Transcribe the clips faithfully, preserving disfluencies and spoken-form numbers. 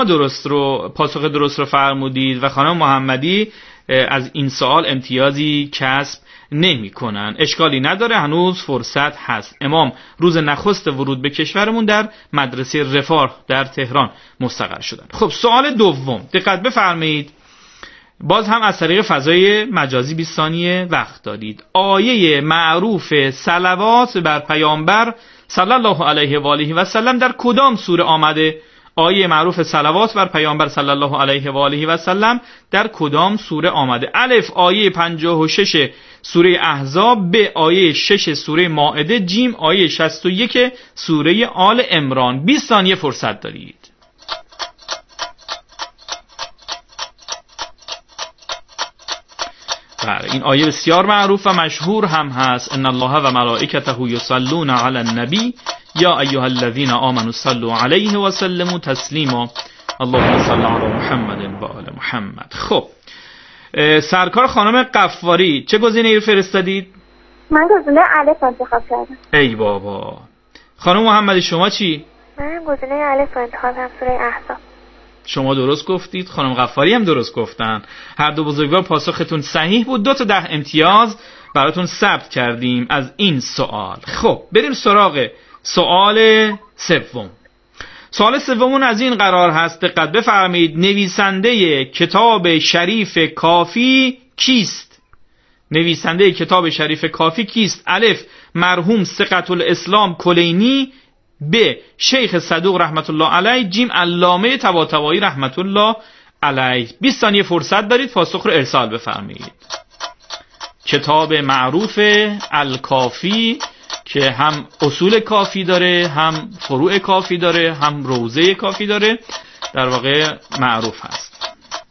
درست رو پاسخ درست رو فرمودید و خانم محمدی از این سوال امتیازی کسب نمی کنن. اشکالی نداره، هنوز فرصت هست. امام روز نخست ورود به کشورمون در مدرسه رفاه در تهران مستقر شدن. خب سوال دوم، دقت بفرمایید، باز هم از طریق فضای مجازی بیست ثانیه وقت دارید. آیه معروف صلوات بر پیامبر صلی الله علیه و آله و سلم در کدام سوره آمده؟ آیه معروف صلوات بر پیامبر صلی الله علیه و آله و سلم در کدام سوره آمده؟ الف آیه پنجاه و شش سوره احزاب، ب آیه شش سوره مائده، جیم آیه شصت و یک سوره آل عمران. بیست ثانیه فرصت دارید. بله، این آیه بسیار معروف و مشهور هم هست. ان الله و ملائکته یصلون علی النبی یا ایها الذین آمنوا صلوا علیه و سلموا تسلیما اللهم صل علی محمد و آل محمد. خب سرکار خانم قفاری چه گزینه‌ای رو فرستادید؟ من گزینه الف انتخاب کردم. ای بابا. خانم محمدی شما چی؟ من گزینه الف انتخاب کردم، سوره احزاب. شما درست گفتید، خانم غفاری هم درست گفتن. هر دو بزرگوار پاسختون صحیح بود. دو تا ده امتیاز براتون ثبت کردیم از این سوال. خب بریم سراغ سوال سوم. سوال سومون از این قرار هست، دقت بفرمایید، نویسنده کتاب شریف کافی کیست؟ نویسنده کتاب شریف کافی کیست؟ الف مرحوم ثقة الاسلام کلینی، ب شیخ صدوق رحمت الله علیه، جیم علامه طباطبایی رحمت الله علیه. بیست ثانیه فرصت دارید پاسخ رو ارسال بفرمایید. کتاب معروف الکافی که هم اصول کافی داره، هم فروع کافی داره، هم روضه کافی داره، در واقع معروف هست.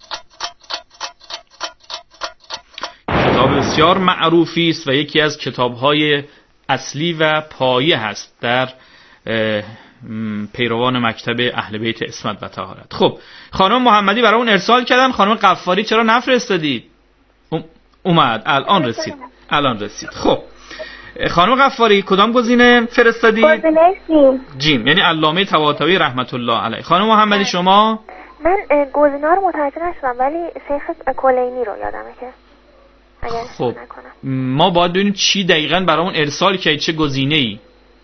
کتاب بسیار معروفی است و یکی از کتاب‌های اصلی و پایه هست در پیروان مکتب اهل بیت عصمت و طهارت. خب خانم محمدی برای اون ارسال کردن، خانم قفاری چرا نفرستادید؟ اومد الان رسید الان رسید خب خانم غفاری کدام گزینه فرستادید؟ گزینه جیم. جیم یعنی علامه طباطبایی رحمت الله علیه. خانم محمدی شما؟ من گزینه رو متوجه نشدم ولی شیخ کلینی رو یادمه که اگر خب ما باید ببینیم چی دقیقاً برامون ارسال کردید، چه گزینه‌ای.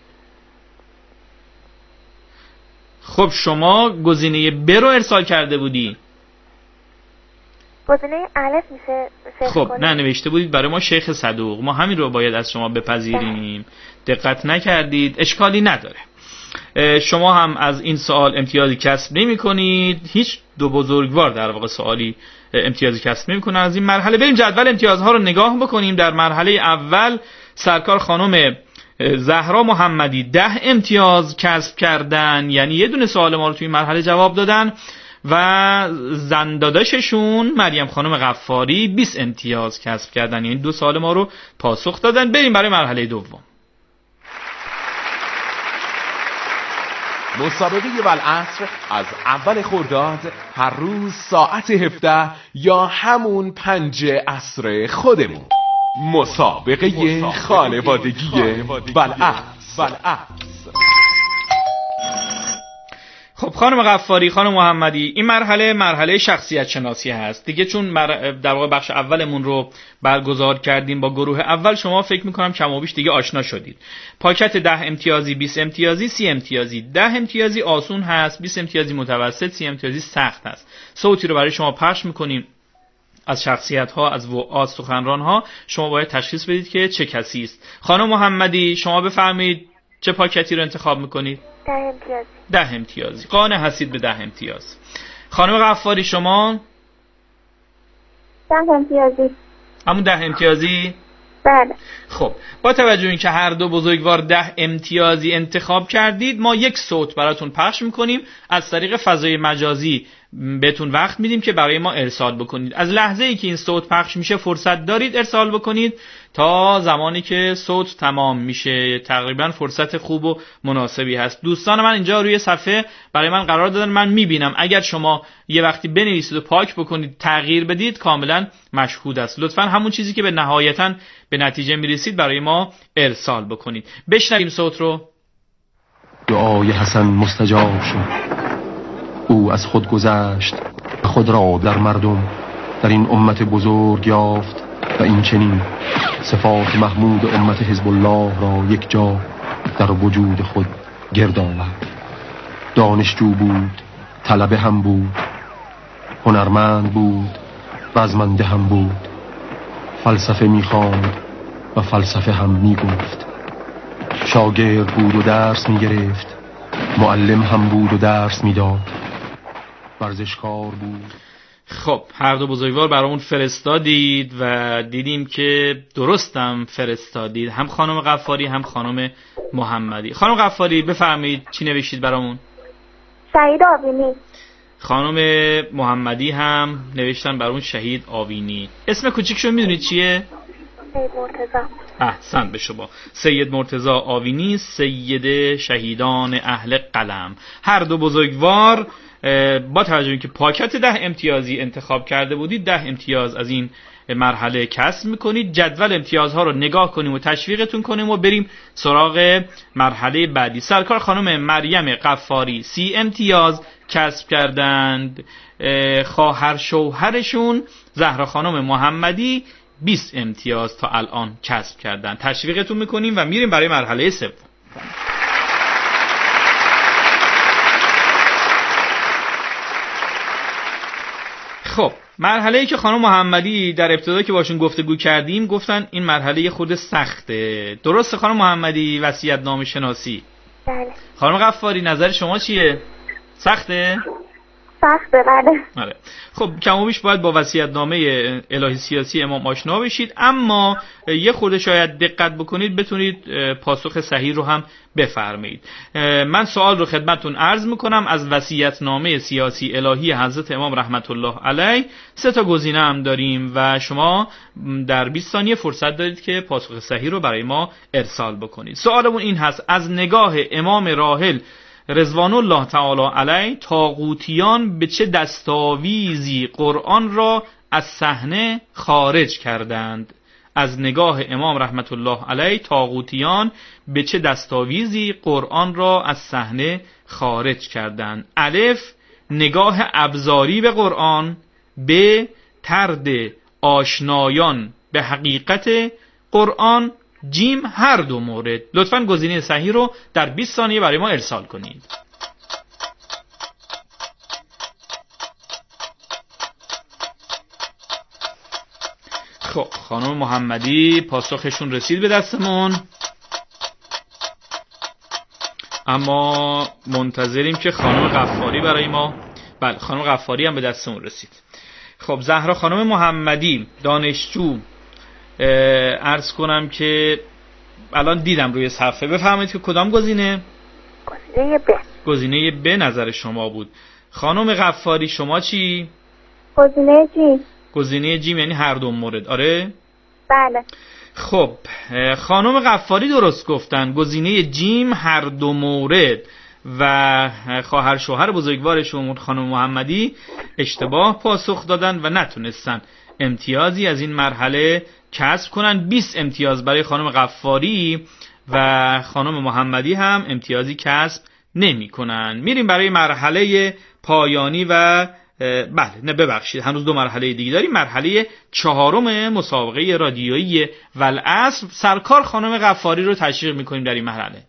خب شما گزینه ب رو ارسال کرده بودی. گزینه الف میشه شیخ خب کلینی. نه نوشته بودید برای ما شیخ صدوق. ما همین رو باید از شما بپذیریم. دقت نکردید، اشکالی نداره. شما هم از این سوال امتیازی کسب نمی کنید. هیچ دو بزرگوار در واقع سوالی امتیازی کسب نمی کنن از این مرحله. بریم جدول امتیازها رو نگاه بکنیم. در مرحله اول سرکار خانم زهرا محمدی ده امتیاز کسب کردن، یعنی یه دونه سوال ما رو توی مرحله جواب دادن، و زنداداششون مریم خانم غفاری بیست امتیاز کسب کردن، یعنی دو سوال ما رو پاسخ دادن. بریم برای مرحله دوم. مسابقه والعصر از اول خرداد هر روز ساعت هفده یا همون پنج عصر خودمون. مسابقه خانوادگی والعصر. خب خانم غفاری، خانم محمدی، این مرحله مرحله شخصیت شناسی هست دیگه. چون مر... در واقع بخش اولمون رو برگزار کردیم با گروه اول، شما فکر میکنم کم و بیش دیگه آشنا شدید. پاکت ده امتیازی، بیست امتیازی، سی امتیازی. ده امتیازی آسون هست، بیست امتیازی متوسط، سی امتیازی سخت هست. صوتی رو برای شما پخش میکنیم از شخصیت ها، از وعاظ، سخنران ها. شما باید تشخیص بدید که چه کسی است. خانم محمدی شما بفرمایید چه پاکتی رو انتخاب میکنید؟ ده امتیازی. ده امتیازی. قانع هستید به ده امتیاز. خانم غفاری شما؟ ده امتیازی. همون ده امتیازی؟ بله. خب با توجه به اینکه هر دو بزرگوار ده امتیازی انتخاب کردید، ما یک صوت براتون پخش میکنیم از طریق فضای مجازی. بهتون وقت میدیم که برای ما ارسال بکنید. از لحظه ای که این صوت پخش میشه فرصت دارید ارسال بکنید تا زمانی که صوت تمام میشه. تقریبا فرصت خوب و مناسبی هست. دوستان من اینجا روی صفحه برای من قرار دادن، من میبینم. اگر شما یه وقتی بنویسید و پاک بکنید، تغییر بدید، کاملا مشهود است. لطفا همون چیزی که به نهایتاً به نتیجه میرسید برای ما ارسال بکنید. بشنویم صوت رو. دعای حسن مستجاب شد، او از خود گذشت و خود را در مردم در این امت بزرگ یافت و این چنین صفات محمود امت حزب الله را یک جا در وجود خود گرد آورد. دانشجو بود، طلبه هم بود، هنرمند بود، رزمنده هم بود، فلسفه می‌خواند و فلسفه هم می‌گفت، شاگرد بود و درس می‌گرفت، معلم هم بود و درس می‌داد، ورزشکار بود. خب هر دو بزرگوار برامون فرستادید و دیدیم که درستم فرستادید، هم خانم غفاری هم خانم محمدی. خانم غفاری بفرمایید چی نوشتید برامون؟ شهید آوینی. خانم محمدی هم نوشتن برامون شهید آوینی. اسم کوچیکشون میدونید چیه؟ سید مرتضی. احسن به شما. سید مرتضی آوینی، سید شهیدان اهل قلم. هر دو بزرگوار با توجه به که پاکت ده امتیازی انتخاب کرده بودید، ده امتیاز از این مرحله کسب میکنید. جدول امتیازها رو نگاه کنیم و تشویقتون کنیم و بریم سراغ مرحله بعدی. سرکار خانم مریم غفاری سی امتیاز کسب کردند. خواهر شوهرشون زهرا خانم محمدی بیست امتیاز تا الان کسب کردند. تشویقتون میکنیم و میریم برای مرحله سوم. خب مرحله‌ای که خانم محمدی در ابتدا که باشون گفتگو کردیم گفتن این مرحله خود سخته. درسته خانم محمدی وصیت‌نامه شناسی؟ بله. خانم غفاری نظر شما چیه؟ سخته؟ سخته بله. آره. خب کم و بیش باید با وصیت‌نامه الهی سیاسی امام آشنا بشید، اما یه خورده شاید دقت بکنید بتونید پاسخ صحیح رو هم بفرمایید. من سوال رو خدمتتون عرض میکنم. از وصیت‌نامه سیاسی الهی حضرت امام رحمت الله علیه سه تا گزینه هم داریم و شما در بیست ثانیه فرصت دارید که پاسخ صحیح رو برای ما ارسال بکنید. سوالمون این هست: از نگاه امام راحل رضوان الله تعالی علیه طاغوتیان به چه دستاویزی قرآن را از صحنه خارج کردند؟ از نگاه امام رحمت الله علیه طاغوتیان به چه دستاویزی قرآن را از صحنه خارج کردند؟ الف نگاه ابزاری به قرآن، ب طرد آشنایان به حقیقت قرآن، جیم هر دو مورد. لطفاً گزینه صحیح رو در بیست ثانیه برای ما ارسال کنید. خب خانم محمدی پاسخشون رسید به دستمون، اما منتظریم که خانم غفاری برای ما. بله خانم غفاری هم به دستمون رسید. خب زهرا خانم محمدی دانشجو، عرض کنم که الان دیدم روی صفحه، بفرمایید که کدام گزینه؟ گزینه ب. گزینه ب نظر شما بود. خانم غفاری شما چی؟ گزینه جیم. گزینه جیم یعنی هر دو مورد. آره؟ بله. خب خانم غفاری درست گفتن، گزینه جیم هر دو مورد، و خواهر شوهر بزرگوارشون خانم محمدی اشتباه پاسخ دادن و نتونستن امتیازی از این مرحله کسب کنن. بیست امتیاز برای خانم غفاری و خانم محمدی هم امتیازی کسب نمی کنن. میریم برای مرحله پایانی و بله نه ببخشید هنوز دو مرحله دیگه داریم. مرحله چهارم مسابقه رادیویی والعصر. سرکار خانم غفاری رو تشویق میکنیم در این مرحله.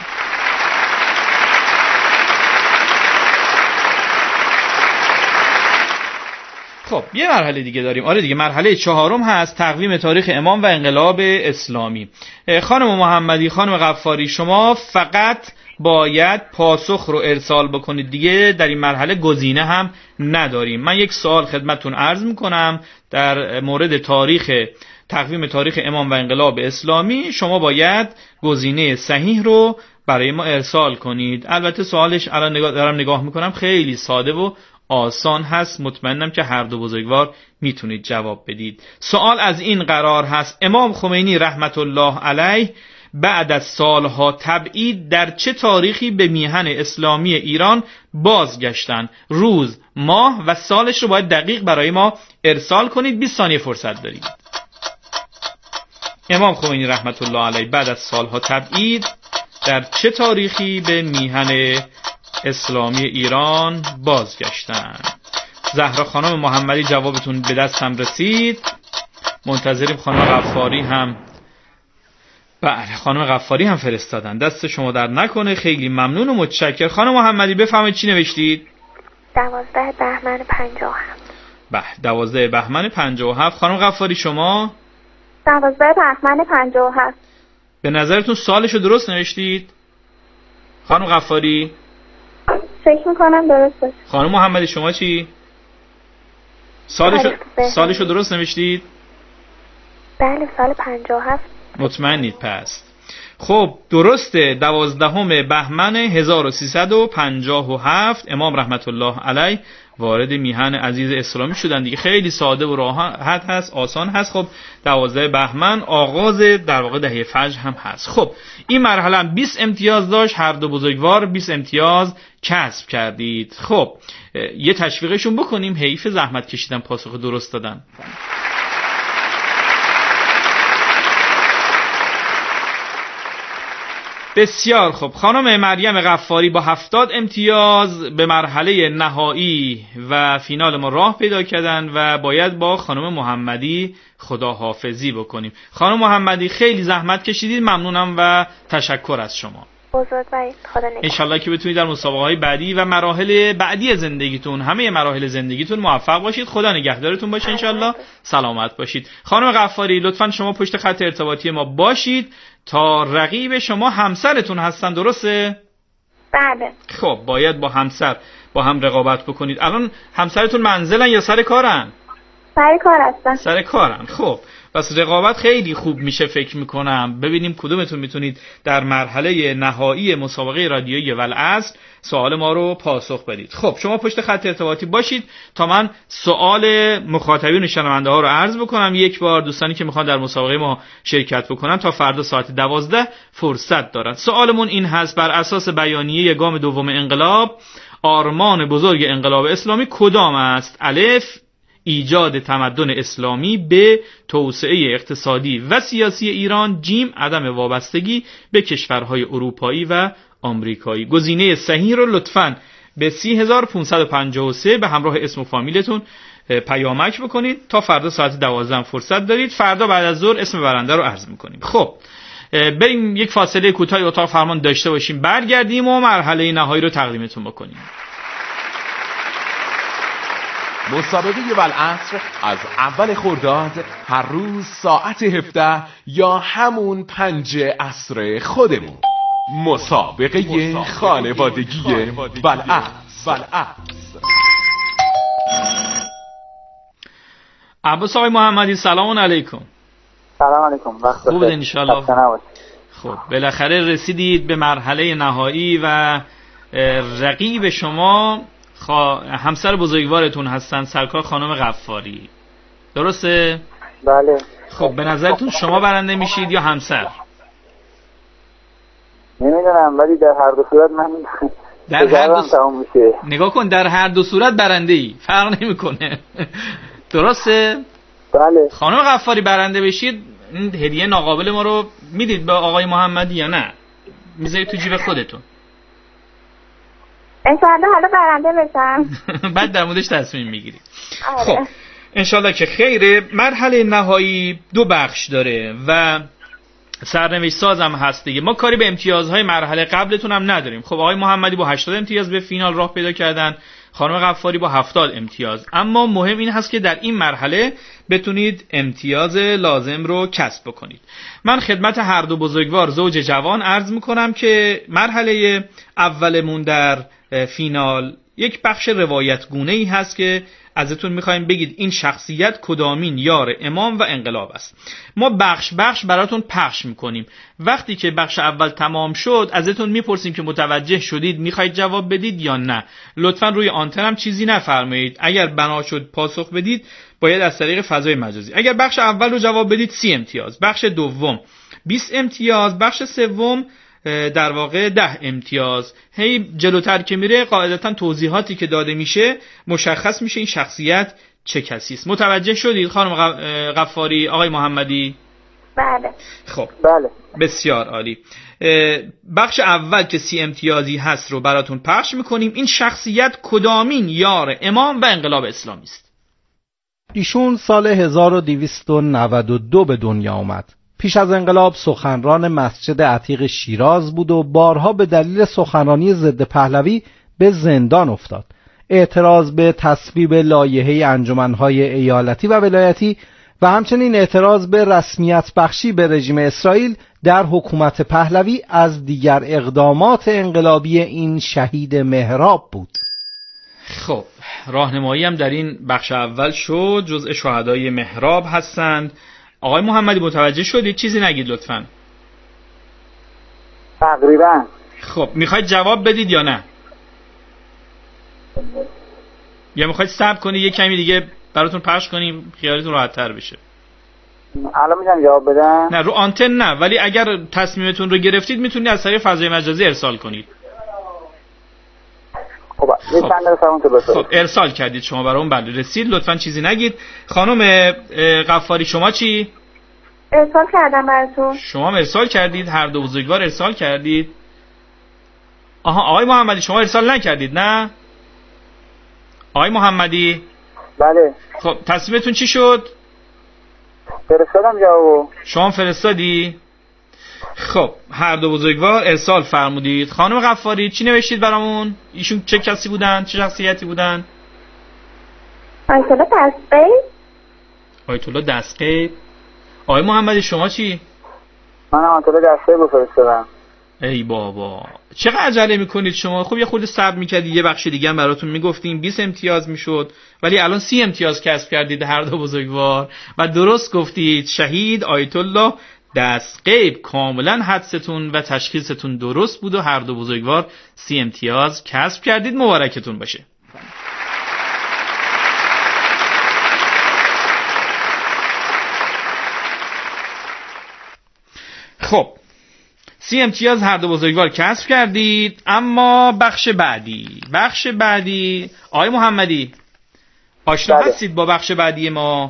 خب یه مرحله دیگه داریم. آره دیگه مرحله چهارم هست، تقویم تاریخ امام و انقلاب اسلامی. خانم محمدی خانم غفاری شما فقط باید پاسخ رو ارسال بکنید دیگه، در این مرحله گزینه هم نداریم. من یک سوال خدمتتون عرض میکنم در مورد تاریخ تقویم تاریخ امام و انقلاب اسلامی. شما باید گزینه صحیح رو برای ما ارسال کنید. البته سوالش الان نگاه دارم نگاه میکنم خیلی ساده و آسان هست، مطمئنم که هر دو بزرگوار میتونید جواب بدید. سوال از این قرار هست: امام خمینی رحمت الله علیه بعد از سالها تبعید در چه تاریخی به میهن اسلامی ایران بازگشتن؟ روز، ماه و سالش رو باید دقیق برای ما ارسال کنید. بیست ثانیه فرصت دارید. امام خمینی رحمت الله علیه بعد از سالها تبعید در چه تاریخی به میهن اسلامی ایران بازگشتن. زهرا خانم محمدی جوابتون به دستم رسید. منتظریم خانم غفاری هم. بله خانم غفاری هم فرستادن. دست شما در نکنه، خیلی ممنون و متشکر. خانم محمدی بفرمایید چی نوشتید؟ دوازده بهمن پنجاه و هفت. بله دوازده بهمن پنجاه و هفت. خانم غفاری شما؟ دوازده بهمن پنجاه و هفت. به نظرتون سالشو درست نوشتید؟ خانم غفاری؟ فکر میکنم درست باشه. خانم محمدی شما چی؟ سالشو سالشو درست نوشتید؟ بله سال پنجاه و هفت. مطمئنید پس؟ خب درسته، دوازدهم بهمن هزار و سیصد و پنجاه و هفت امام رحمت الله علیه وارد میهن عزیز اسلامی شدن دیگه. خیلی ساده و راحت هست، آسان هست. خب دوازده بهمن آغاز در واقع دهه فجر هم هست. خب این مرحله هم بیست امتیاز داشت، هر دو بزرگوار بیست امتیاز کسب کردید. خب یه تشویقشون بکنیم، حیف زحمت کشیدن پاسخ درست دادن. بسیار خوب. خانم مریم غفاری با هفتاد امتیاز به مرحله نهایی و فینال ما راه پیدا کردن و باید با خانم محمدی خداحافظی بکنیم. خانم محمدی خیلی زحمت کشیدید، ممنونم و تشکر از شما. بزرگوارید، خدا نگهدار. انشالله که بتونید در مسابقه‌های بعدی و مراحل بعدی زندگیتون، همه مراحل زندگیتون موفق باشید. خدا نگهدارتون باشه انشالله. سلامت باشید. خانم غفاری لطفاً شما پشت خط ارتباطی ما باشید تا رقیب شما همسرتون هستن، درسته؟ بله. خب باید با همسر با هم رقابت بکنید. الان همسرتون منزلن یا سر کارن؟ سر کار هستن. سر کارن. خب پس رقابت خیلی خوب میشه فکر میکنم. ببینیم کدومتون میتونید در مرحله نهایی مسابقه رادیویی والعصر سوال ما رو پاسخ بدید. خب شما پشت خط ارتباطی باشید تا من سوال مخاطبین و شنونده ها رو عرض بکنم. یک بار دوستانی که میخوان در مسابقه ما شرکت بکنن تا فردا ساعت دوازده فرصت دارن. سوالمون این هست: بر اساس بیانیه گام دوم انقلاب آرمان بزرگ انقلاب اسلامی کدام است؟ الف ایجاد تمدن اسلامی، به توسعه اقتصادی و سیاسی ایران، جیم عدم وابستگی به کشورهای اروپایی و آمریکایی. گزینه صحیح رو لطفاً به سی هزار و پانصد و پنجاه و سه به همراه اسم و فامیلتون پیامک بکنید. تا فردا ساعت دوازده فرصت دارید. فردا بعد از ظهر اسم برنده رو عرض میکنیم. خب بریم یک فاصله کوتاهی اتاق فرمان داشته باشیم، برگردیم و مرحله نهایی رو تقدیمتون بکنیم. مسابقه والعصر از اول خرداد هر روز ساعت هفده یا همون پنج عصر خودمون. مسابقه خانوادگی والعصر. عباس آقای محمدی سلام علیکم. سلام علیکم. وقت خوب بودین انشالله. خب بالاخره رسیدید به مرحله نهایی و رقیب شما خوا... همسر بزرگوارتون هستن، سرکار خانم غفاری، درسته؟ بله. خب به نظرتون شما برنده میشید یا همسر؟ نمیدونم ولی در هر دو صورت من در هر دو س... نگاه کن در هر دو صورت برنده ای، فرق نمیکنه. درسته؟ بله. خانم غفاری برنده بشید این هدیه ناقابل ما رو میدید به آقای محمدی یا نه؟ میذارید تو جیب خودتون؟ انشالله حالا برنده بشم. بعد در موردش تصمیم میگیرید. خب انشالله که خیره. مرحله نهایی دو بخش داره و سرنوشت سازم هست دیگه. ما کاری به امتیازهای مرحله قبلتون هم نداریم. خب آقای محمدی با هشتاد امتیاز به فینال راه پیدا کردن، خانم غفاری با هفتاد امتیاز. اما مهم این هست که در این مرحله بتونید امتیاز لازم رو کسب بکنید. من خدمت هر دو بزرگوار زوج جوان عرض میکنم که مرحله اولمون در فینال یک بخش روایت گونه ای هست که ازتون میخوایم بگید این شخصیت کدامین یار امام و انقلاب است. ما بخش بخش براتون پخش میکنیم. وقتی که بخش اول تمام شد ازتون میپرسیم که متوجه شدید، میخواید جواب بدید یا نه. لطفاً روی آنتن هم چیزی نفرمایید. اگر بنا شد پاسخ بدید باید از طریق فضای مجازی. اگر بخش اول رو جواب بدید سی امتیاز، بخش دوم بیست امتیاز، بخش سوم در واقع ده امتیاز. هی جلوتر که میره قاعدتا توضیحاتی که داده میشه مشخص میشه این شخصیت چه کسی است. متوجه شدید خانم غفاری، آقای محمدی؟ بله. خب بله. بسیار عالی. بخش اول که سی امتیازی هست رو براتون پخش میکنیم. این شخصیت کدامین یار امام و انقلاب اسلامی است؟ ایشون سال هزار و دویست و نود و دو به دنیا آمد. پیش از انقلاب سخنران مسجد عتیق شیراز بود و بارها به دلیل سخنرانی ضد پهلوی به زندان افتاد. اعتراض به تصویب لایحه انجمنهای ایالتی و ولایتی و همچنین اعتراض به رسمیت بخشی به رژیم اسرائیل در حکومت پهلوی از دیگر اقدامات انقلابی این شهید محراب بود. خب راهنمایی هم در این بخش اول شد. جزء شهدای محراب هستند. آقای محمدی متوجه شدید؟ چیزی نگید لطفاً. تقریبا. خب میخواید جواب بدید یا نه؟ یا میخواید صبر کنید یه کمی دیگه براتون پخش کنیم خیالتون راحت تر بشه؟ الان میتونم جواب بدم؟ نه رو آنتن نه، ولی اگر تصمیمتون رو گرفتید میتونید از طریق فضای مجازی ارسال کنید. خب یه چند دقیقه فرمون تو بسید. خب ارسال کردید شما برام؟ بله رسید. لطفاً چیزی نگید. خانم غفاری شما چی؟ ارسال کردم براتون. شما هم ارسال کردید؟ هر دو بزرگوار ارسال کردید؟ آها آقای محمدی شما ارسال نکردید نه؟ آقای محمدی؟ بله. خب تصمیمتون چی شد؟ فرستادم جوابو. شما فرستادی؟ خب هر دو بزرگوار ارسال فرمودید. خانم غفاری چی نوشتید برامون؟ ایشون چه کسی بودن؟ چه شخصیتی بودن؟ آیت الله دستقیب. آیت الله دستقیب. آقای محمدی شما چی؟ من آیت الله دستقیب فرستادم. ای بابا چقدر عجله میکنید شما؟ خب یه خورده صبر میکردید یه بخش دیگه هم براتون میگفتیم بیست امتیاز میشد، ولی الان سی امتیاز کسب کردید هر دو بزرگوار و درست گفتید. شهید آیت الله دستقیب. کاملا حدستون و تشخیصتون درست بود و هر دو بزرگوار سی امتیاز کسب کردید. مبارکتون باشه. خب سی امتیاز هر دو بزرگوار کسب کردید. اما بخش بعدی بخش بعدی آقای محمدی آشنا بله. هستید با بخش بعدی ما؟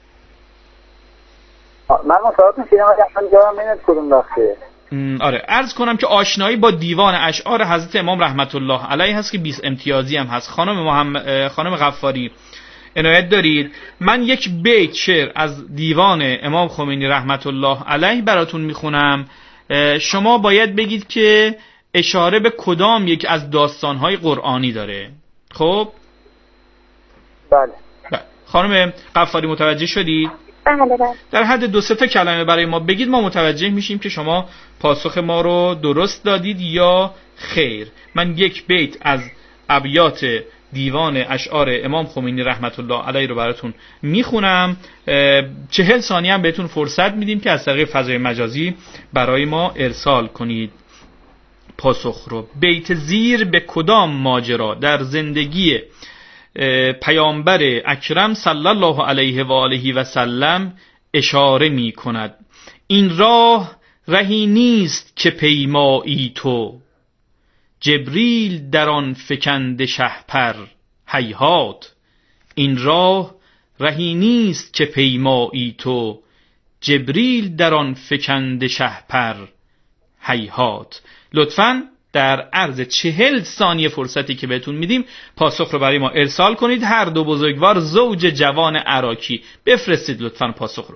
من مصاحبت میشیدم ولی اصلا جارم نمیاد کدوم بخشه. آره عرض کنم که آشنایی با دیوان اشعار حضرت امام رحمت الله علیه هست که بیست امتیازی هم هست. خانم محمد خانم غفاری عنایت دارید. من یک بیت شعر از دیوان امام خمینی رحمت الله علیه براتون میخونم. شما باید بگید که اشاره به کدام یک از داستانهای قرآنی داره. خب بله. خانم غفاری متوجه شدید؟ بله بله. در حد دو سه تا کلمه برای ما بگید، ما متوجه میشیم که شما پاسخ ما رو درست دادید یا خیر. من یک بیت از ابیات دیوان اشعار امام خمینی رحمت الله علیه رو براتون میخونم. چهل ثانیه هم بهتون فرصت میدیم که از طریق فضای مجازی برای ما ارسال کنید پاسخ رو. بیت زیر به کدام ماجرا در زندگی پیامبر اکرم صلی الله علیه و آله و سلم اشاره می کند؟ این راه رهی نیست که پیمایی تو، جبریل در آن فکند شهپر هیهات. این راه رهی نیست که پیمایی تو، جبریل در آن فکند شهپر هیهات. لطفاً در عرض چهل ثانیه فرصتی که بهتون میدیم پاسخ رو برای ما ارسال کنید. هر دو بزرگوار زوج جوان عراقی بفرستید لطفاً پاسخ رو.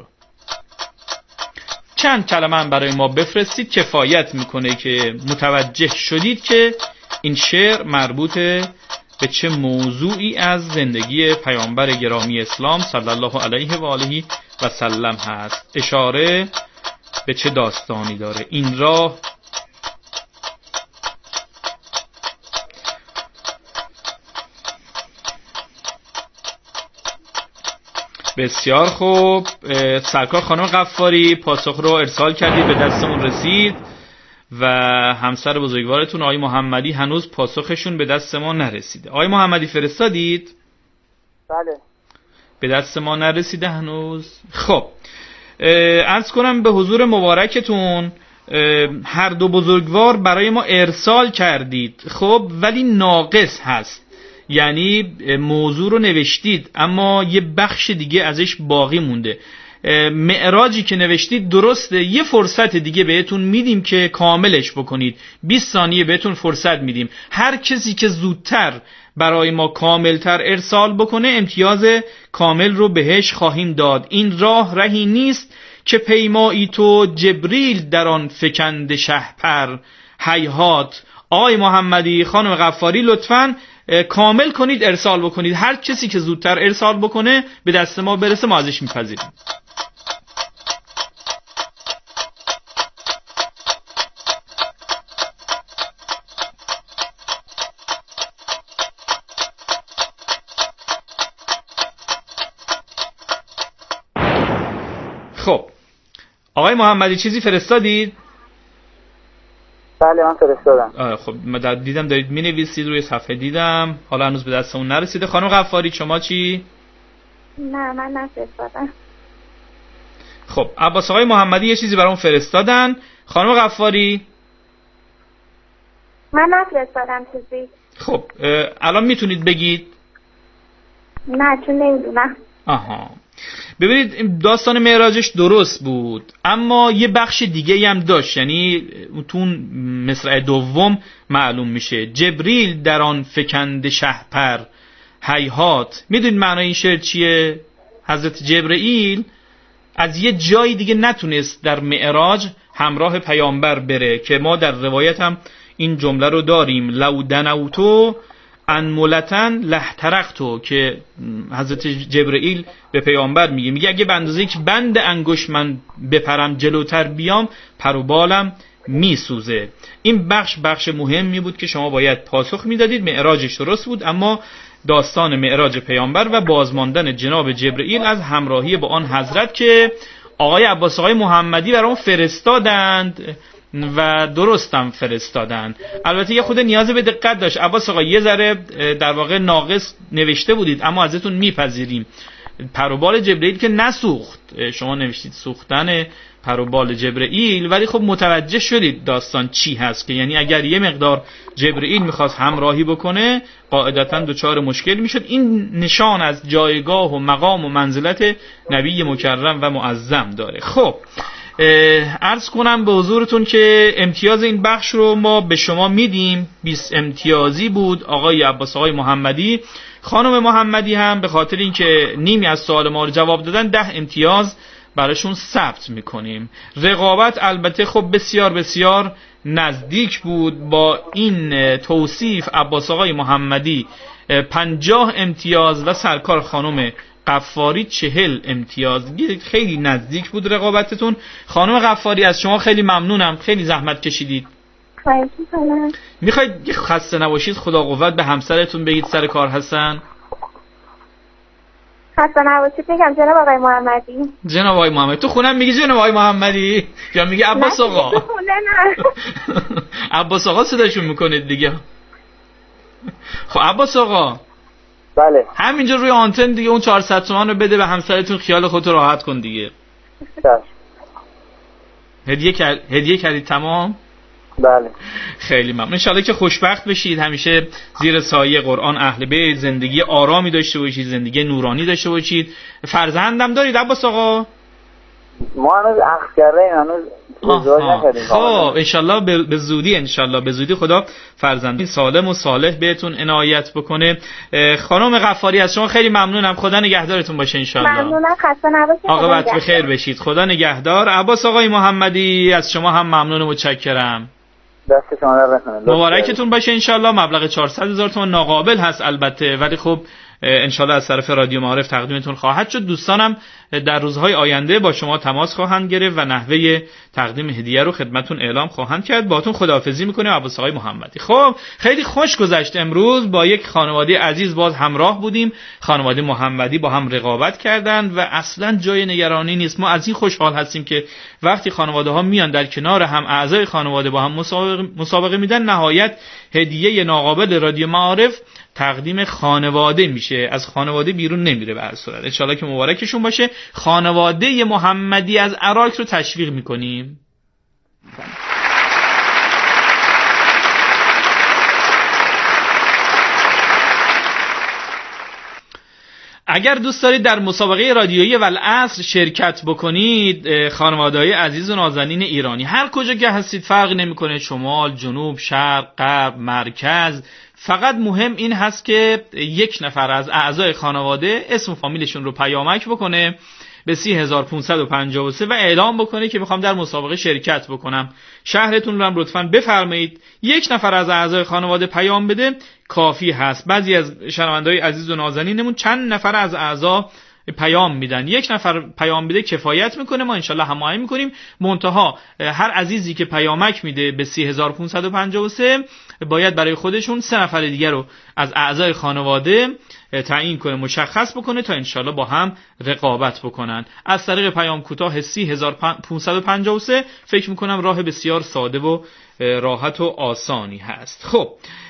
چند کلمه هم برای ما بفرستید کفایت میکنه که متوجه شدید که این شعر مربوط به چه موضوعی از زندگی پیامبر گرامی اسلام صلی الله علیه و آله و سلم هست. اشاره به چه داستانی داره؟ این راه بسیار خوب. سرکار خانم غفاری پاسخ رو ارسال کردید، به دستمون رسید و همسر بزرگوارتون آقای محمدی هنوز پاسخشون به دست ما نرسیده. آقای محمدی فرستادید؟ بله. به دست ما نرسیده هنوز. خب عرض کنم به حضور مبارکتون هر دو بزرگوار برای ما ارسال کردید، خب ولی ناقص هست. یعنی موضوع رو نوشتید اما یه بخش دیگه ازش باقی مونده. معراجی که نوشتید درسته، یه فرصت دیگه بهتون میدیم که کاملش بکنید. بیست ثانیه بهتون فرصت میدیم. هر کسی که زودتر برای ما کاملتر ارسال بکنه امتیاز کامل رو بهش خواهیم داد. این راه رهی نیست که پیمایی تو جبریل در آن فکند شهپر. هیهات. آقای محمدی، خانم غفاری، لطفاً کامل کنید، ارسال بکنید. هر کسی که زودتر ارسال بکنه به دست ما برسه، ما ازش میپذیریم. خب آقای محمدی چیزی فرستادید؟ بله من فرستادم. خب من دیدم دارید مینویسید روی صفحه، دیدم. حالا هنوز به دستمون نرسیده. خانم غفاری شما چی؟ نه من نفرستادم. خب عباس آقای محمدی یه چیزی برام فرستادن. خانم غفاری؟ من نفرستادم چیزی. خب الان میتونید بگید؟ نه چون نمیدونم. آها ببینید داستان معراجش درست بود، اما یه بخش دیگه هم داشت. یعنی تو مصرع دوم معلوم میشه جبریل در آن فکند شهپر. هیهات. میدونید معنای این شعر چیه؟ حضرت جبرئیل از یه جای دیگه نتونست در معراج همراه پیامبر بره، که ما در روایت هم این جمله رو داریم: لو دنوتو انمولتن لحترقتو، که حضرت جبرئیل به پیامبر میگه میگه اگه به اندازه یک بند انگشت من بپرم جلوتر بیام پر و بالم میسوزه. این بخش بخش مهمی بود که شما باید پاسخ میدادید. معراجش درست بود، اما داستان معراج پیامبر و بازماندن جناب جبرئیل از همراهی با آن حضرت که آقای عباس آقای محمدی برام فرستادند و درستم فرستادن. البته یه خود نیاز به دقت داشت. عباس آقا یه ذره در واقع ناقص نوشته بودید، اما ازتون میپذیریم. پروبال جبرئیل که نسوخت، شما نوشتید سوختن پروبال جبرئیل، ولی خب متوجه شدید داستان چی هست، که یعنی اگر یه مقدار جبرئیل میخواست همراهی بکنه قاعدتاً دچار مشکل میشد. این نشان از جایگاه و مقام و منزلت نبی مکرم و معظم داره. خب عرض کنم به حضورتون که امتیاز این بخش رو ما به شما میدیم. بیست امتیازی بود آقای عباس آقای محمدی. خانم محمدی هم به خاطر اینکه نیمی از سوال ما رو جواب دادن ده امتیاز براشون ثبت میکنیم. رقابت البته خب بسیار بسیار نزدیک بود. با این توصیف عباس آقای محمدی پنجاه امتیاز و سرکار خانم غفاری چهل امتیاز. خیلی نزدیک بود رقابتتون. خانم غفاری از شما خیلی ممنونم، خیلی زحمت کشیدید. خواهش می‌کنم. میخواید خسته نباشید خدا قوت به همسرتون بگید سر کار هستن؟ خسته نباشید میگم جناب آقای محمدی. جناب آقای محمدی. تو خونم میگی جناب آقای محمدی یا میگی عباس آقا؟ تو خونه نه. عباس آقا صداشون میکنید دیگه. خب عباس آقا بله همینجا روی آنتن دیگه اون چهارصد تومان رو بده به همسرتون، خیال خودتو راحت کن دیگه. هدیه کرد هدیه کردید تمام؟ بله خیلی ممنون. ان شاءالله که خوشبخت بشید، همیشه زیر سایه قرآن اهل بیت زندگی آرامی داشته باشید، زندگی نورانی داشته باشید. فرزندم دارید عباس آقا؟ ما هنوز عقد کردیم، هنوز ازدواج نکردیم. خب انشالله به زودی انشالله به زودی خدا فرزندی سالم و صالح بهتون عنایت بکنه. خانم غفاری از شما خیلی ممنونم. خدا نگهدارتون باشه انشالله. ممنونم، خسته نباشید. عاقبت بخیر بشید. خدا نگهدار. عباس آقای محمدی از شما هم ممنون و متشکرم. دست شما در نکنه. مبارکتون باشه انشالله. مبلغ چهارصد هزار تومان ناقابل هست البته، ولی خب انشالله از طرف رادیو معارف تقدیمتون خواهد شد. دوستانم در روزهای آینده با شما تماس خواهند گرفت و نحوه تقدیم هدیه رو خدمتون اعلام خواهند کرد. باهاتون خداحافظی میکنیم عباس آقای محمدی. خب خیلی خوش گذشت امروز، با یک خانواده عزیز باز همراه بودیم. خانواده محمدی با هم رقابت کردند و اصلا جای نگرانی نیست. ما از این خوشحال هستیم که وقتی خانواده ها میان در کنار هم اعضای خانواده با هم مسابقه, مسابقه میدن، نهایت هدیه ناقابل رادیو معارف تقدیم خانواده میشه، از خانواده بیرون نمیره. به هر صورت انشالله که مبارکشون باشه. خانواده محمدی از عراق رو تشویق میکنیم. اگر دوست دارید در مسابقه رادیویی والعصر شرکت بکنید، خانواده‌های عزیز و نازنین ایرانی هر کجا که هستید فرقی نمی‌کنه، شمال، جنوب، شرق، غرب، مرکز، فقط مهم این هست که یک نفر از اعضای خانواده اسم و فامیلشون رو پیامک بکنه به سی هزار و پانصد و پنجاه و سه و اعلام بکنه که میخوام در مسابقه شرکت بکنم. شهرتون رو هم لطفاً بفرمایید. یک نفر از اعضای خانواده پیام بده کافی هست. بعضی از شنونده‌های عزیز و نازنینمون چند نفر از اعضا پیام میدن، یک نفر پیام بده کفایت میکنه. ما انشالله هماهنگ میکنیم، منتها هر عزیزی که پیامک میده به سی هزار و پانصد و پنجاه و سه باید برای خودشون سه نفر دیگر رو از اعضای خانواده تعیین کنه، مشخص بکنه تا انشالله با هم رقابت بکنن از طریق پیام کوتاه سی هزار و پانصد و پنجاه و سه. فکر میکنم راه بسیار ساده و راحت و آسانی هست. خب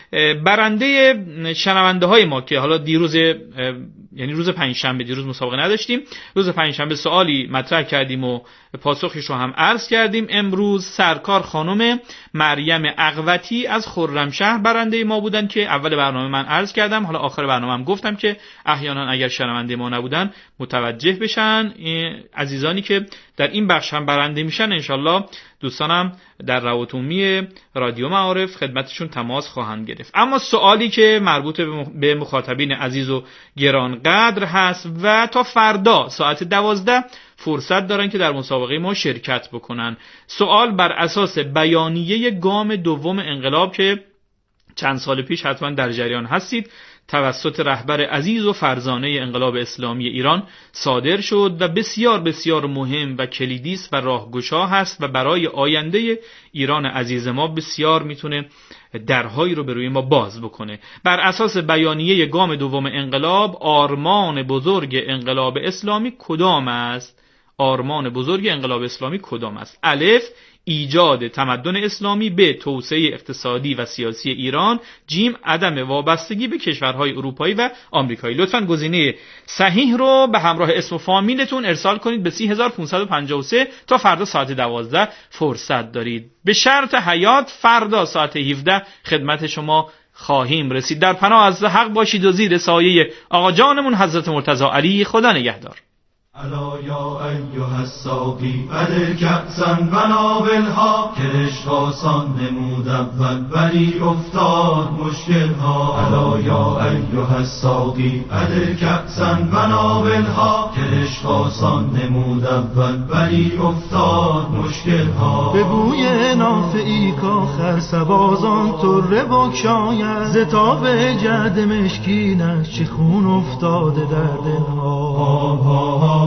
برنده شنونده های ما که حالا دیروز، یعنی روز پنجشنبه، دیروز مسابقه نداشتیم، روز پنجشنبه سوالی مطرح کردیم و پاسخش رو هم عرض کردیم. امروز سرکار خانم مریم عقوتی از خرمشهر برنده ما بودن که اول برنامه من عرض کردم، حالا آخر برنامه هم گفتم که احیانا اگر شنونده ما نبودن متوجه بشن. عزیزانی که در این بخش هم برنده میشن انشالله دوستانم در رواتومی رادیو معارف خدمتشون تماس خواهند گرفت. اما سوالی که مربوط به مخاطبین عزیز و گرانقدر هست و تا فردا ساعت دوازده فرصت دارن که در مسابقه ما شرکت بکنن. سوال بر اساس بیانیه گام دوم انقلاب که چند سال پیش حتما در جریان هستید توسط رهبر عزیز و فرزانه انقلاب اسلامی ایران صادر شد و بسیار بسیار مهم و کلیدی است و راهگشا هست و برای آینده ایران عزیز ما بسیار میتونه درهایی رو به روی ما باز بکنه. بر اساس بیانیه گام دوم انقلاب آرمان بزرگ انقلاب اسلامی کدام است؟ آرمان بزرگ انقلاب اسلامی کدام است؟ الف، ایجاد تمدن اسلامی، به توسعه اقتصادی و سیاسی ایران، جیم عدم وابستگی به کشورهای اروپایی و آمریکایی. لطفاً گزینه صحیح رو به همراه اسم و فامیلتون ارسال کنید به سی هزار و پانصد و پنجاه و سه تا فردا ساعت دوازده فرصت دارید. به شرط حیات فردا ساعت هفده خدمت شما خواهیم رسید. در پناه از حق باشید و زیر سایه آقا جانمون حضرت مرتضی علی. خدا نگهدار. الا یا ایها الساقی بدر کأسا و ناولها که عشق آسان نمود اول ولی افتاد مشکلها. الا یا ایها الساقی بدر کأسا و ناولها که عشق آسان نمود اول ولی افتاد مشکلها. به بوی نافعی کاخر سبازان طره بگشاید ز تاب جعد مشکینش چه خون افتاده در دلها.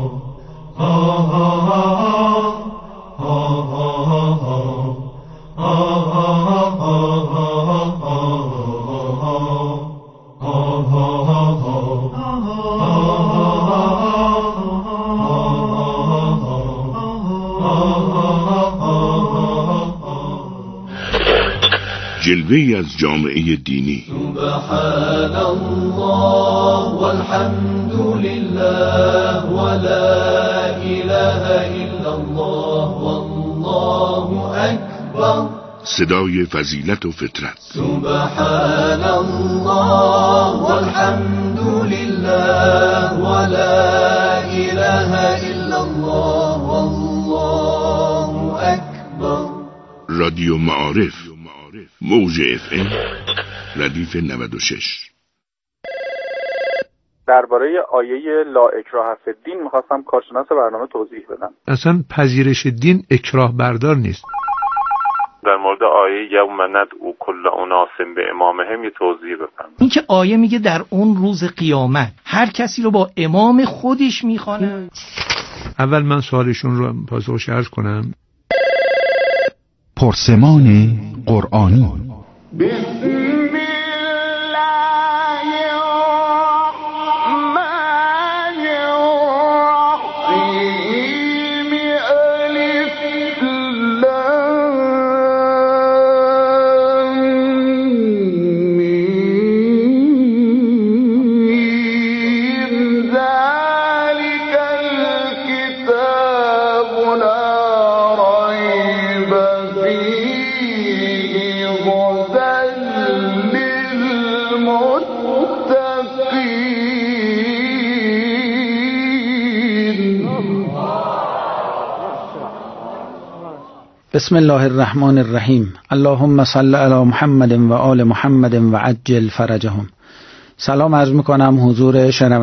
جلوه‌ای از جامعه دینی. سبحان الله والحمد لله ولا اله الا الله والله اکبر. صدای فضیلت و فطرت. سبحان الله والحمد لله ولا اله الا الله والله اکبر. رادیو معارف، موج اف ام ردیف نود و شش. درباره آیه لا اکراه فی الدین میخواستم کارشناس برنامه توضیح بدم. اصلا پذیرش دین اکراه بردار نیست. در مورد آیه یوم ندعو کل اناس به امامهم یه توضیح بدم. این که آیه میگه در اون روز قیامت هر کسی رو با امام خودش میخوانه. اول من سوالشون رو پاسخش عرض کنم. پرسمان قرآنی. فيه هدى بسم الله الرحمن الرحیم. اللهم صل علی محمد و آل محمد و عجل فرجهم. سلام عرض میکنم حضور شنوندگان